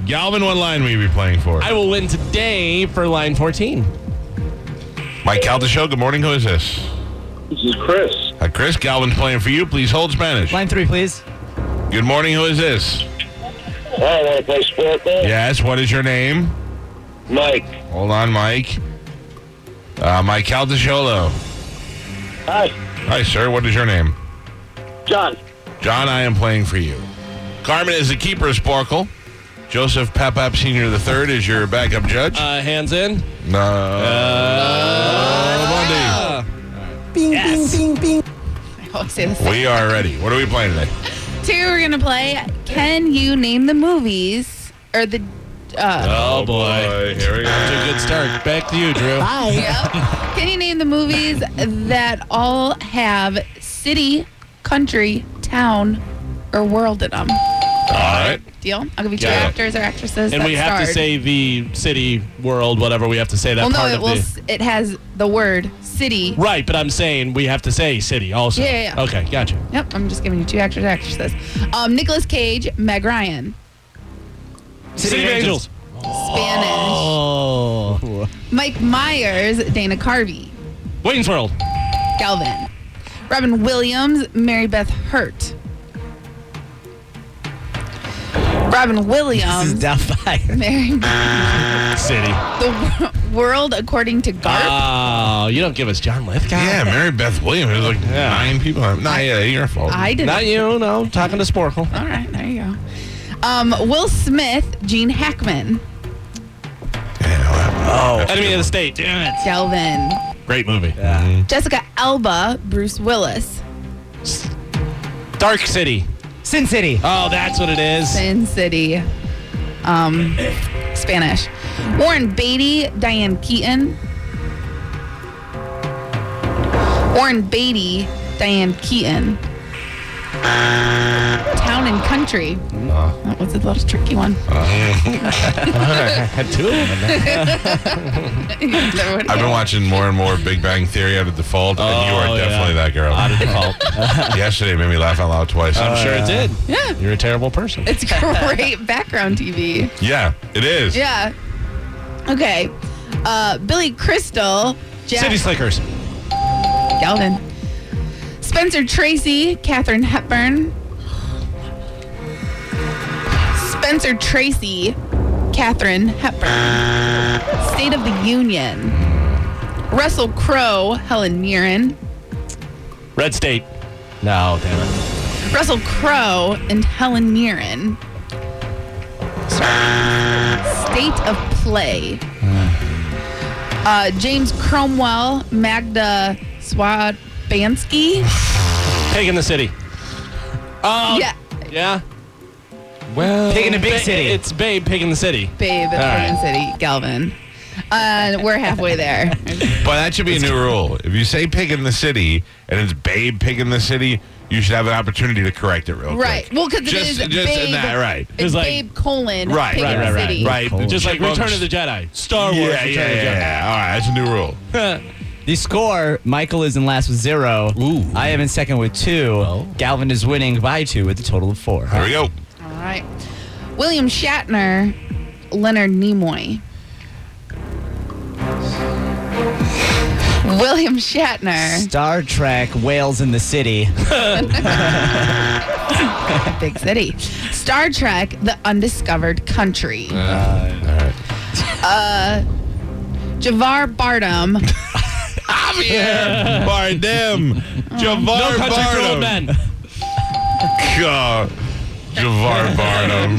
Galvin, what line will you be playing for? I will win today for line 14. Mike Caldeshow, good morning. Who is this? This is Chris. Chris, Galvin's playing for you. Please hold Spanish. Line 3, please. Good morning. Who is this? I want to play Sparkle. Yes, what is your name? Mike. Hold on, Mike. Mike Caldeshow. Hi. Hi, sir. What is your name? John. John, I am playing for you. Carmen is the keeper of Sparkle. Joseph Papap Sr. III is your backup judge. Hands in. Monday. Bing, Yes. bing, bing, bing. I always say the same. We are ready. What are we playing today? Two, we're going to play Can You Name the Movies? Or the... Oh, boy. Here we That's go. a good start. Back to you, Drew. Bye. Yep. Can you name the movies that all have city, country, town, or world in them? All right. Deal? I'll give you two Yeah. actors or actresses. And that we have to starred. say the city, world, whatever. We have to say that Well, no, part it of will. the... It has the word city. Right, but I'm saying we have to say city also. Yeah. Okay, gotcha. Yep, I'm just giving you two actors or actresses. Nicolas Cage, Meg Ryan. City of Angels. Spanish. Oh. Mike Myers, Dana Carvey. Wayne's World. Galvin. Robin Williams, Mary Beth Hurt. Robin This is Williams, Doubtfire. Mary Beth. City. The World According to Garp. Oh, you don't give us John Lithgow? Yeah, Mary Beth Williams. There's like 9 people. Your fault. I didn't. Not you, no. Talking to Sporkle. All right, there you go. Will Smith, Gene Hackman. Oh. Enemy of the State. Damn it. Galvin. Great movie. Jessica Alba, Bruce Willis. Dark City. Sin City. Oh, that's what it is. Sin City. Spanish. Warren Beatty, Diane Keaton. Warren Beatty, Diane Keaton. Town and Country. That was a little tricky one. I had two of them. I've been watching more and more Big Bang Theory out of default, and you are definitely that girl. Out of default. Yesterday made me laugh out loud twice. I'm sure it did. Yeah. You're a terrible person. It's great background TV. Yeah, it is. Yeah. Okay. Billy Crystal, Jack City Slickers. Galvin. Spencer Tracy, Katharine Hepburn. Spencer Tracy, Katharine Hepburn. State of the Union. Russell Crowe, Helen Mirren. Red State. No, damn it. Russell Crowe and Helen Mirren. State of Play. James Cromwell, Magda Swabanski. Pig in the City. Oh, Yeah, yeah. Well, Pig in a Big City. It's Babe, Pig in the City. Babe, All Pig in right. City, Galvin. We're halfway there. But that should be a new rule. If you say Pig in the City and it's Babe Pig in the City, you should have an opportunity to correct it real Right. quick. Well, because it Just is in Babe. that, right. It's It's like- Babe colon Right, Pig right, in the right, City. Right. Just like Chipmunks. Return of the Jedi. Star Wars. Yeah, Return of the yeah. All right, that's a new rule. Jedi. The score, Michael is in last with 0. Ooh. I am in second with 2. Oh. Galvin is winning by 2 with a total of 4. Here we go. All right. William Shatner, Leonard Nimoy. William Shatner, Star Trek, Whales in the City. Big City. Star Trek, The Undiscovered Country. Javar Bardem, Javier Bardem. Javar No Country for Old Bardem. Men. God. Javar Bardem.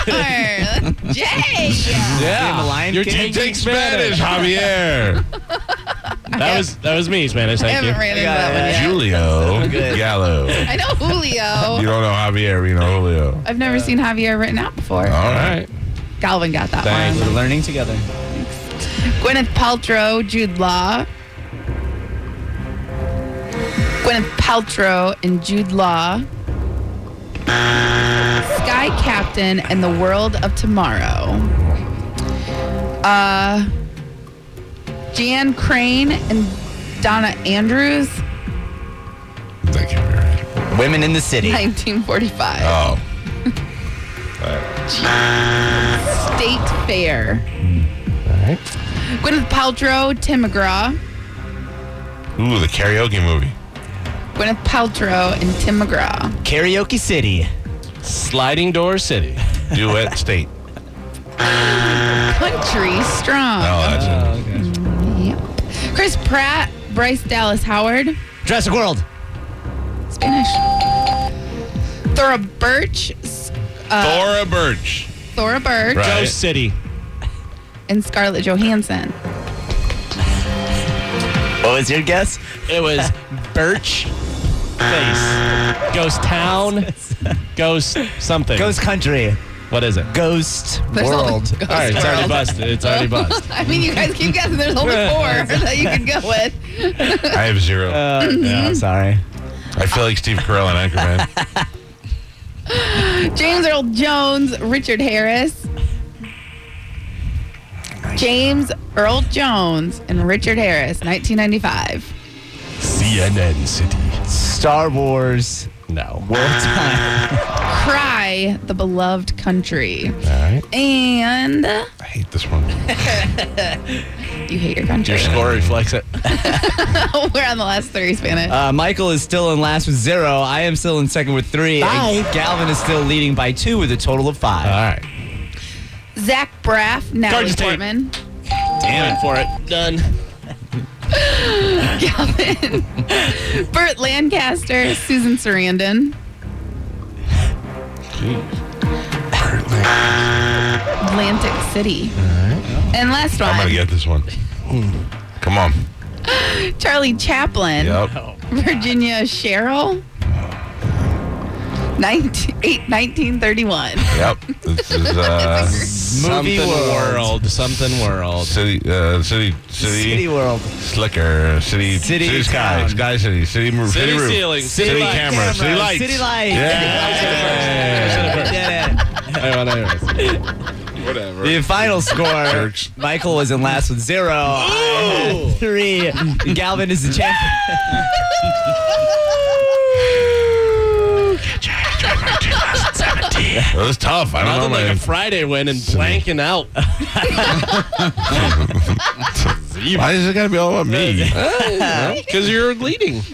Jay. Yeah. Lion You're King? taking Take Spanish, Javier. That was me, Spanish. I Thank you. haven't ran into that one yet. Julio Good. Gallo. I know Julio. You don't know Javier, but you know Julio. I've never seen Javier written out before. All All right. right. Galvin got that Thanks. one. We're learning together. Gwyneth Paltrow, Jude Law. Gwyneth Paltrow and Jude Law. Sky Captain and the World of Tomorrow. Jan Crane and Donna Andrews, Thank you. Mary. Women in the City. 1945. Oh. State Fair. All right. Gwyneth Paltrow, Tim McGraw. Ooh, the karaoke movie. Gwyneth Paltrow and Tim McGraw. Karaoke City. Sliding Door City. Duet State. Country Strong. Oh, that's it. Yep. Chris Pratt, Bryce Dallas Howard. Jurassic World. Spanish. Thora Birch. Thora Birch. Thora Birch. Right. Ghost City. And Scarlett Johansson. What was your guess? It was Birch Face. Ghost Town. Ghost something. Ghost Country. What is it? Ghost There's only World. Ghost All right, it's already World. busted. It's already busted. I mean, you guys keep guessing. There's only 4 that you can go with. I have 0. Yeah, sorry. I feel like Steve Carell and Anchorman. James Earl Jones, Richard Harris. James Earl Jones and Richard Harris, 1995. CNN City. Star Wars. No. World Time. Cry, the beloved country. All right. And I hate this one. you hate your country. Your score reflects it. We're on the last 3, Spanish. Michael is still in last with 0. I am still in second with 3. And Galvin is still leading by 2 with a total of 5. All right. Zach Braff, Natalie Garden State. Portman. Damn it for it. Done. Galvin. Burt Lancaster, Susan Sarandon. Atlantic City. And last one, I'm going to get this one. Come on. Charlie Chaplin. Yep. Virginia Cheryl. 1931. Yep. This is Something World. Something world. City World. Slicker. City Sky. Town. Sky City. City roof. ceiling. City lights. camera. City lights. City lights. Yeah. Whatever. The final score, Jerks. Michael was in last with 0. I had 3. Galvin is the champion. It was tough. I don't know, Nothing like man. a Friday win and blanking out. Why is it got to be all about me? Because you're leading.